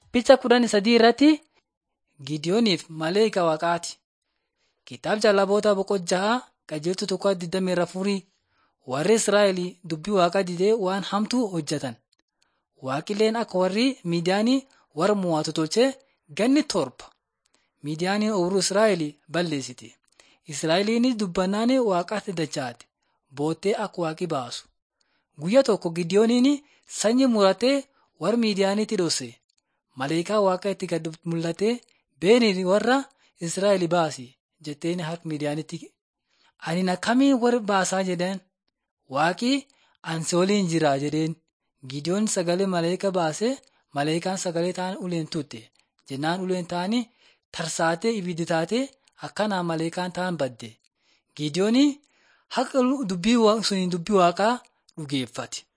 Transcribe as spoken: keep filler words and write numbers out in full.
Picha kudhan sadii irratti Gideooniif Maleekaa Waaqaati. Kitaaba Jaalaboota boqonnaa qajeeltuu tokko digdamii afurii warri Israa'el dubbii Waaqaa didee waan hamtuu hojjetan. Waaqilleen akka warri Midiyaanii warra mo'atu tolchee ganni torba Midiyaanii ooyiruu Israa'el balleessite. Israa'eliinis dubbannaan Waaqaatti dachaate boottee akka Waaqi baasu. Guyyaa tokko Gideooniin sanyii muratee warra Midiyaaniitti dhoose. Maleekaa Waaqaa itti gad mul'atee beeni warra Israa'el baasi jetteen harka Midiyaanitti. Ani akkamiin warra baasaa jedheen Waaqi ani si waliin jira jedheen. Gideoon sagalee maleekaa baasee maleekaan sagalee ta'an uleen tutte jennaan uleen ta'anii tarsaatee ibiddi taatee akkanaan maleekaan ta'an badde. Gideoon haqa dubbii sun dubbii Waaqaa dhugeeffate.